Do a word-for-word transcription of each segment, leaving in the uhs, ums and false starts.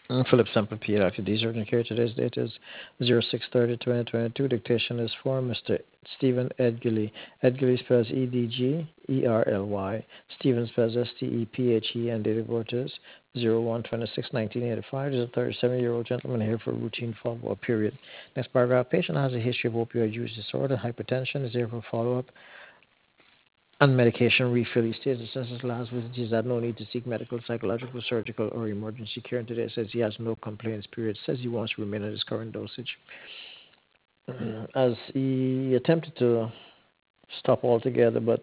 Mm, Philip Semple, pediatric D urgent care. Today's date is zero six thirty twenty twenty-two. Dictation is for Mister Stephen Edgerly. Edgerly spells E D G E R L Y. Stephen spells S T E P H E, and date of birth is zero one twenty-six nineteen eighty-five. There's a thirty-seven-year-old gentleman here for routine follow-up period. Next paragraph. Patient has a history of opioid use disorder. Hypertension is here for follow-up. And medication refill. He states that since his last visit, he's had no need to seek medical, psychological, surgical, or emergency care. And today says he has no complaints, period. Says he wants to remain at his current dosage. As he attempted to stop altogether, but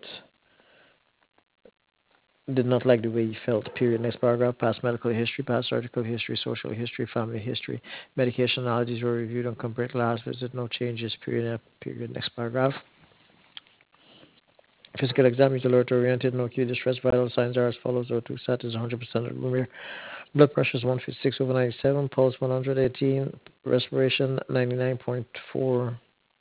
did not like the way he felt, period. Next paragraph. Past medical history, past surgical history, social history, family history. Medication allergies were reviewed and compared to last visit. No changes, period. Period. Next paragraph. Physical exam is alert oriented, no acute distress. Vital signs are as follows: O two sat is one hundred percent of room air. Blood pressure is one fifty-six over ninety-seven, pulse one hundred eighteen, respiration ninety-nine point four,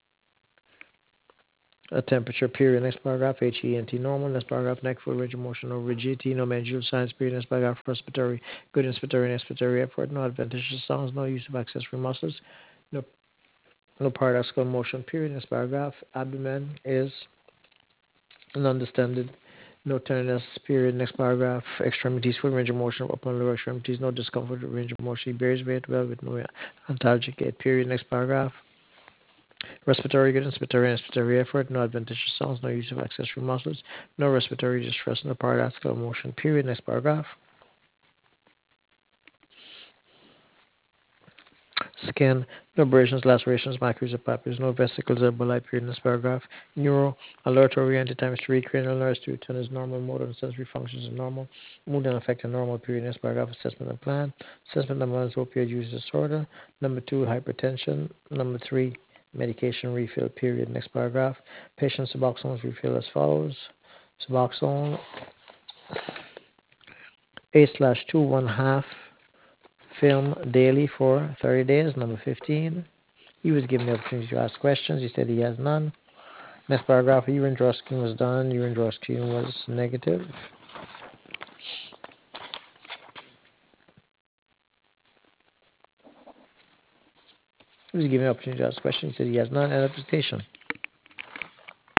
a temperature, period. Next paragraph, H E N T normal. Next paragraph, neck full range of motion, no rigidity, no mandibular signs, period. Next paragraph, respiratory, good inspiratory and expiratory effort, no adventitious sounds, no use of accessory muscles, no, no paradoxical motion, period. Next paragraph, abdomen is non-distended, no tenderness, period. Next paragraph, extremities, full range of motion, upper and lower extremities, no discomfort, range of motion. He bears weight well with no antalgic gait, period. Next paragraph, respiratory good, inspiratory and expiratory effort, no adventitious sounds, no use of accessory muscles, no respiratory distress, no paradoxical motion, period. Next paragraph, skin, no abrasions, lacerations, maculae, or papules, no vesicles or bullet, period. Next paragraph, neuro, alert oriented times three, cranial nerves two ten is normal, motor and sensory functions are normal, mood and affect are normal, period. Next paragraph, assessment and plan. Assessment number one is opioid use disorder. Number two, hypertension. Number three, medication refill, period. Next paragraph, patient Suboxone refill as follows. Suboxone eight slash two one half film daily for thirty days. Number fifteen, he was given the opportunity to ask questions. He said he has none. Next paragraph, urine draw screen was done. Urine draw screen was negative. He was given the opportunity to ask questions. He said he has none. End of presentation.